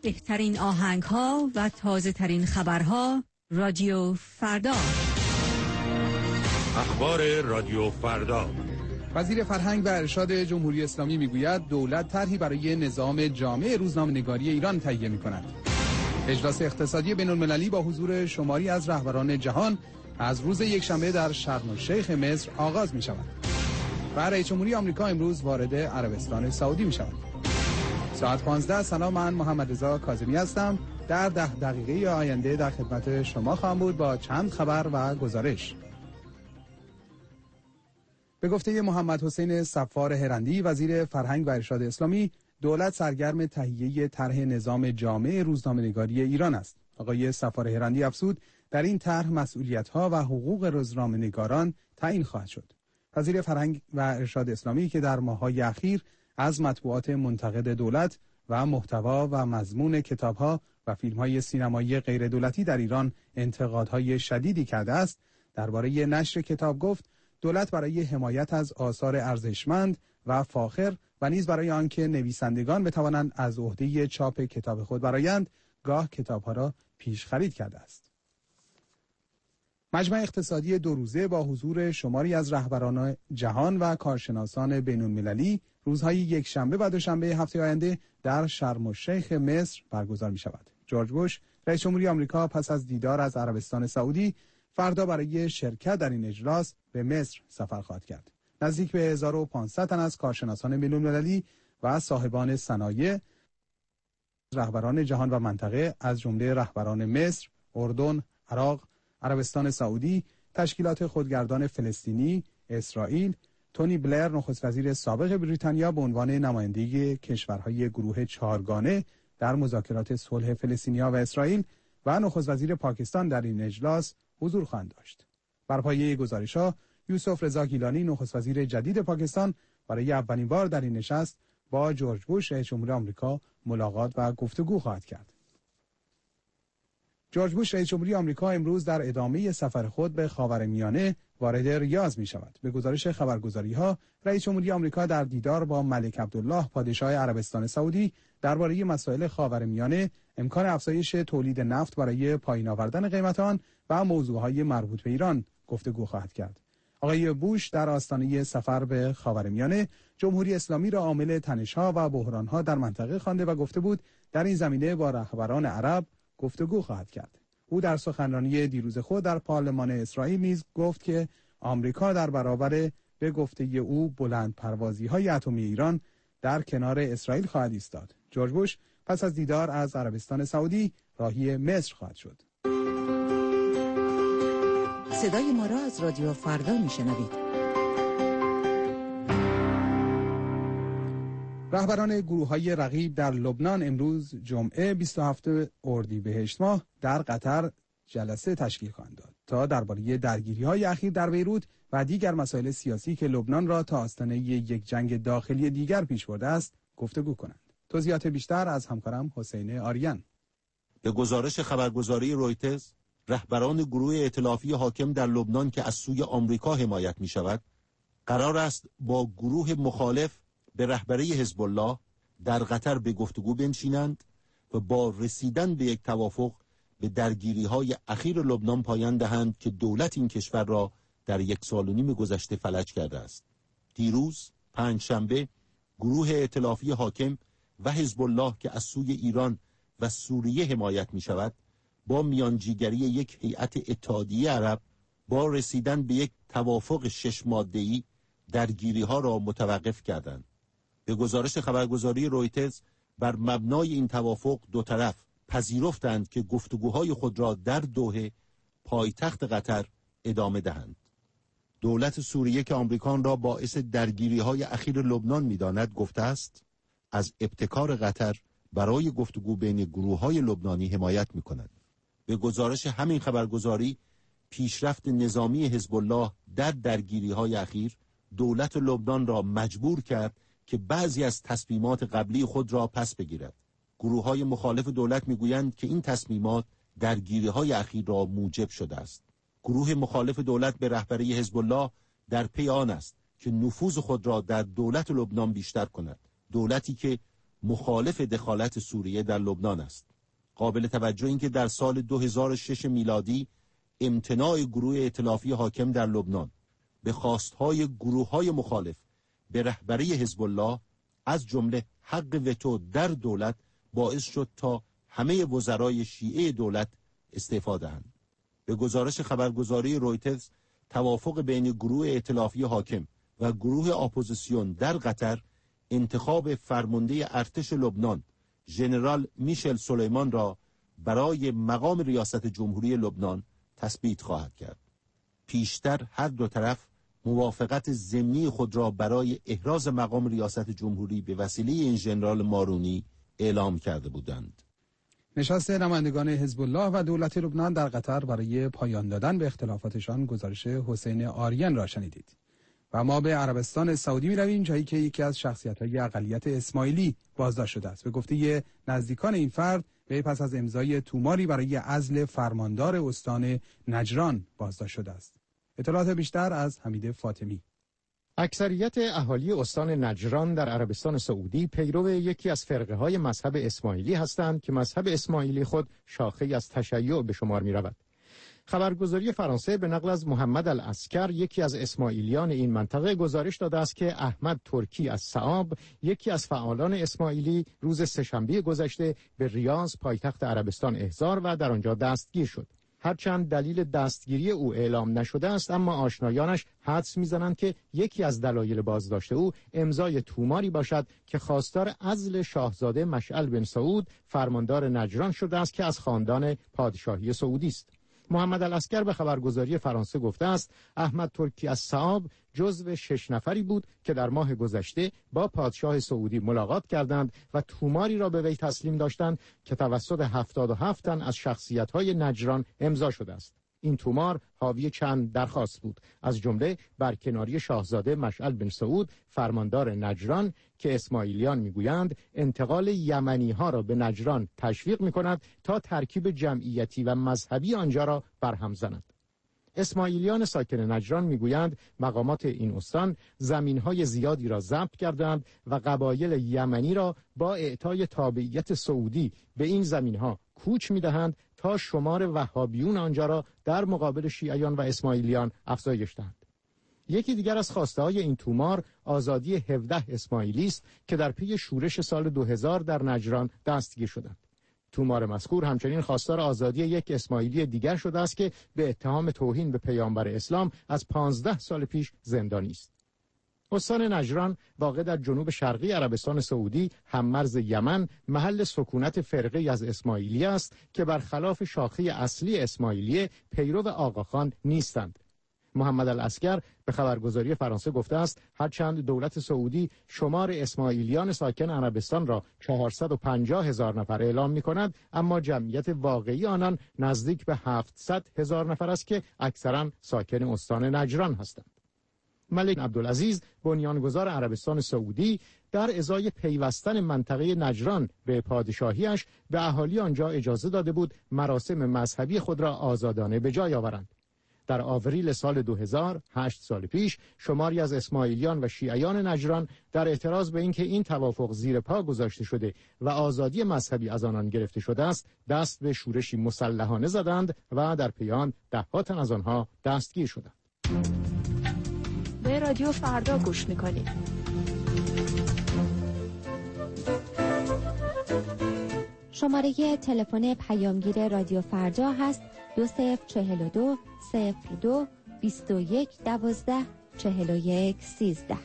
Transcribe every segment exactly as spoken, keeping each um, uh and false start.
بهترین آهنگ ها و تازه ترین خبرها. رادیو فردا. اخبار رادیو فردا. وزیر فرهنگ و ارشاد جمهوری اسلامی میگوید دولت طرحی برای نظام جامع روزنامه‌نگاری ایران تهیه می‌کند. اجلاس اقتصادی بین‌المللی با حضور شماری از رهبران جهان از روز یکشنبه در شرم الشیخ مصر آغاز می‌شود. و رئیس جمهوری آمریکا امروز وارد عربستان سعودی می‌شود. ساعت پانزده. سلام، من محمد رضا کاظمی هستم. در ده دقیقه آینده در خدمت شما خواهم بود با چند خبر و گزارش. به گفته محمد حسین صفار هرندی وزیر فرهنگ و ارشاد اسلامی، دولت سرگرم تهیه طرح نظام جامع روزنامه‌نگاری ایران است. آقای صفار هرندی افزود در این طرح مسئولیت‌ها و حقوق روزنامه‌نگاران تعیین خواهد شد. وزیر فرهنگ و ارشاد اسلامی که در ماه‌های اخیر از مطبوعات منتقد دولت و محتوا و مضمون کتاب‌ها و فیلم‌های سینمایی غیر دولتی در ایران انتقادهای شدیدی کرده است، درباره نشر کتاب گفت دولت برای حمایت از آثار ارزشمند و فاخر و نیز برای آنکه نویسندگان بتوانند از عهده چاپ کتاب خود برآیند، گاه کتاب‌ها را پیش خرید کرده است. مجمع اقتصادی دو روزه با حضور شماری از رهبران جهان و کارشناسان بین‌المللی روزهای یکشنبه و دوشنبه هفته آینده در شرم الشیخ مصر برگزار می شود. جورج بوش رئیس جمهوری آمریکا پس از دیدار از عربستان سعودی فردا برای شرکت در این اجلاس به مصر سفر خواهد کرد. نزدیک به هزار و پانصد تن از کارشناسان بین‌المللی و صاحبان صنایع، رهبران جهان و منطقه از جمله رهبران مصر، اردن، عراق، عربستان سعودی، تشکیلات خودگردان فلسطینی، اسرائیل، تونی بلر نخست وزیر سابق بریتانیا به عنوان نماینده کشورهای گروه چهارگانه در مذاکرات صلح فلسطینیا و اسرائیل و نخست وزیر پاکستان در این اجلاس حضور خواهند داشت. بر پایه گزارش‌ها یوسف رضا گیلانی نخست وزیر جدید پاکستان برای اولین بار در این نشست با جورج بوش رئیس جمهور آمریکا ملاقات و گفتگو خواهد کرد. جورج بوش رئیس جمهوری آمریکا امروز در ادامه سفر خود به خاورمیانه وارد ریاض می شود. به گزارش خبرگزاری‌ها رئیس جمهوری آمریکا در دیدار با ملک عبدالله پادشاه عربستان سعودی درباره مسائل خاورمیانه، امکان افزایش تولید نفت برای پایین آوردن قیمت آن و موضوعهای مربوط به ایران گفتگو خواهد کرد. آقای بوش در آستانه سفر به خاورمیانه جمهوری اسلامی را عامل تنش‌ها و بحران‌ها در منطقه خوانده و گفته بود در این زمینه با رهبران عرب گفتگو خواهد کرد. او در سخنرانی دیروز خود در پارلمان اسرائیل نیز گفت که آمریکا در برابر به گفته او بلند پروازی‌های اتمی ایران در کنار اسرائیل خواهد ایستاد. جورج بوش پس از دیدار از عربستان سعودی راهی مصر خواهد شد. صدای ما را از رادیو فردا میشنوید. رهبران گروه‌های رقیب در لبنان امروز جمعه بیست و هفتم اردیبهشت ماه در قطر جلسه تشکیل خواهند داد تا درباره درگیری‌های اخیر در بیروت و دیگر مسائل سیاسی که لبنان را تا آستانه یک جنگ داخلی دیگر پیش برده است گفتگو کنند. توضیحات بیشتر از همکارم حسین آریان. به گزارش خبرگزاری رویترز، رهبران گروه ائتلافی حاکم در لبنان که از سوی آمریکا حمایت می شود، قرار است با گروه مخالف به رهبری حزب الله در قطر به گفتگو بنشینند و با رسیدن به یک توافق به درگیری‌های اخیر لبنان پایان دهند که دولت این کشور را در یک سال و نیم گذشته فلج کرده است. دیروز پنجشنبه گروه ائتلافی حاکم و حزب الله که از سوی ایران و سوریه حمایت می شود با میانجیگری یک هیئت اتحادیه عرب با رسیدن به یک توافق شش ماده‌ای درگیری‌ها را متوقف کردند. به گزارش خبرگزاری رویترز بر مبنای این توافق دو طرف پذیرفتند که گفتگوهای خود را در دوحه پایتخت قطر ادامه دهند. دولت سوریه که آمریکا را باعث درگیری‌های اخیر لبنان می‌داند گفته است از ابتکار قطر برای گفتگو بین گروه‌های لبنانی حمایت می‌کند. به گزارش همین خبرگزاری پیشرفت نظامی حزب الله در درگیری‌های اخیر دولت لبنان را مجبور کرد که بعضی از تصمیمات قبلی خود را پس بگیرد. گروه‌های مخالف دولت می‌گویند که این تصمیمات درگیری‌های اخیر را موجب شده است. گروه مخالف دولت به رهبری حزب الله در پی آن است که نفوذ خود را در دولت لبنان بیشتر کند. دولتی که مخالف دخالت سوریه در لبنان است. قابل توجه این که در سال دو هزار و شش میلادی امتناع گروه ائتلافی حاکم در لبنان به خواستهای گروه‌های مخالف به رهبری حزب الله از جمله حق وتو در دولت باعث شد تا همه وزرای شیعه دولت استعفا دهند. به گزارش خبرگزاری رویترز، توافق بین گروه ائتلافی حاکم و گروه اپوزیسیون در قطر انتخاب فرمانده ارتش لبنان ژنرال میشل سلیمان را برای مقام ریاست جمهوری لبنان تثبیت خواهد کرد. پیشتر هر دو طرف موافقت ضمنی خود را برای احراز مقام ریاست جمهوری به وسیله این ژنرال مارونی اعلام کرده بودند. نشست نمایندگان حزب الله و دولت لبنان در قطر برای پایان دادن به اختلافاتشان، گزارش حسین آریان را شنیدید. و ما به عربستان سعودی می رویم، جایی که یکی از شخصیت‌های اقلیت اسماعیلی بازداشت شده است. به گفته نزدیکان این فرد، وی پس از امضای توماری برای عزل فرماندار استان نجران بازداشت شده است. اطلاعات بیشتر از حمید فاطمی. اکثریت اهالی استان نجران در عربستان سعودی پیرو یکی از فرقه‌های مذهب اسماعیلی هستند که مذهب اسماعیلی خود شاخه‌ای از تشیع به شمار می‌رود. خبرگزاری فرانسه به نقل از محمد العسکر، یکی از اسماعیلیان این منطقه، گزارش داده است که احمد ترکی از صعاب، یکی از فعالان اسماعیلی، روز سه‌شنبه گذشته به ریاض پایتخت عربستان احضار و در آنجا دستگیر شد. هرچند دلیل دستگیری او اعلام نشده است، اما آشنایانش حدس می‌زنند که یکی از دلایل بازداشت او امضای توماری باشد که خواستار عزل شاهزاده مشعل بن سعود، فرماندار نجران شده است که از خاندان پادشاهی سعودی است. محمد العسکر به خبرگزاری فرانسه گفته است احمد ترکی از صعاب جزو شش نفری بود که در ماه گذشته با پادشاه سعودی ملاقات کردند و توماری را به وی تسلیم داشتند که توسط هفتاد و هفت تن از شخصیت‌های نجران امضا شده است. این تومار حاوی چند درخواست بود، از جمله برکناری شاهزاده مشعل بن سعود، فرماندار نجران، که اسماعیلیان میگویند انتقال یمنی ها را به نجران تشویق میکند تا ترکیب جمعیتی و مذهبی آنجا را برهم زند. اسماعیلیان ساکن نجران میگویند مقامات این استان زمین‌های زیادی را ضبط کردند و قبایل یمنی را با اعطای تابعیت سعودی به این زمین‌ها کوچ می‌دهند تا شمار وهابیون آنجا را در مقابل شیعیان و اسماعیلیان افزایش دهند. یکی دیگر از خواسته‌های این تومار آزادی هفده اسماعیلی است که در پی شورش سال دو هزار در نجران دستگیر شدند. تومار مذکور همچنین خواستار آزادی یک اسماعیلی دیگر شده است که به اتهام توهین به پیامبر اسلام از پانزده سال پیش زندانی است. استان نجران واقع در جنوب شرقی عربستان سعودی، هممرز یمن، محل سکونت فرقه‌ای از اسماعیلی است که برخلاف شاخه اصلی اسماعیلی پیرو آقاخان نیستند. محمد العسکر به خبرگزاری فرانسه گفته است هرچند دولت سعودی شمار اسماعیلیان ساکن عربستان را چهارصد و پنجاه هزار نفر اعلام می‌کند، اما جمعیت واقعی آنان نزدیک به هفتصد هزار نفر است که اکثرا ساکن استان نجران هستند. ملک عبدالعزیز، بنیانگذار عربستان سعودی، در ازای پیوستن منطقه نجران به پادشاهیش به اهالی آنجا اجازه داده بود مراسم مذهبی خود را آزادانه به جای آورند. در آوریل سال دو هزار، هشت سال پیش، شماری از اسماعیلیان و شیعیان نجران در اعتراض به اینکه این توافق زیر پا گذاشته شده و آزادی مذهبی از آنان گرفته شده است، دست به شورشی مسلحانه زدند و در پی آن ده‌ها تن از آنها دستگیر شدند. به رادیو فردا گوش می‌کنید. شماره تلفن پیامگیر رادیو فردا هست دو صفر چهل و دو صفر دو بیست و یک دوازده چهل و یک سیزده.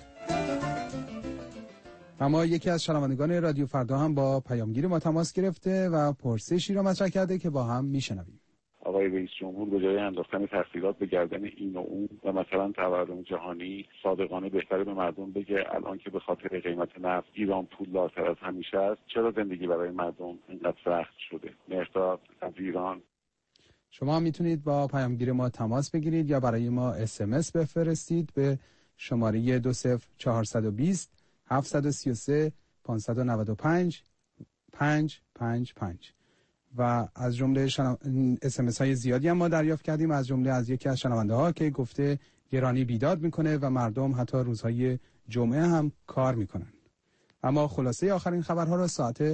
اما یکی از شنوندگان رادیو فردا هم با پیامگیر ما تماس گرفته و پرسشی را مطرح کرده که با هم میشنویم. آقای رئیس جمهور به جای انداختن تحصیلات به گردن این و اون و مثلا تورم جهانی صادقانه بهتره به مردم بگه الان که به خاطر قیمت نفت ایران پولدارتر از همیشه است، چرا زندگی برای مردم اینقدر سخت شده؟ مهرداد از ایران. شما میتونید با پیامگیر ما تماس بگیرید یا برای ما اس ام اس بفرستید به شماره دو صفر چهارصد و بیست هفتصد و سی و سه پانصد و نود و پنج پنج پنج پنج. و از جمله شنو... اس ام اس های زیادی هم ما دریافت کردیم، از جمله از یکی از شنونده ها که گفته گرانی بیداد میکنه و مردم حتی روزهای جمعه هم کار میکنن. اما خلاصه آخرین خبرها را ساعت